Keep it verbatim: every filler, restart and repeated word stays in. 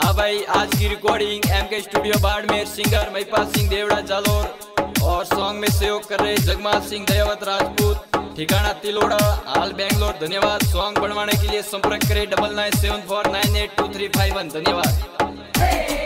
हाँ भाई, आज की recording M K studio Barmer, singer Mahipal Singh Deora Jalore और सॉन्ग में सहयोग कर रहे जगमाल सिंह दयावत राजपूत, ठिकाना तिलोड़ा, हाल बेंगलोर। धन्यवाद। सॉन्ग बनवाने के लिए संपर्क करें double nine seven four nine eight two three five one. धन्यवाद।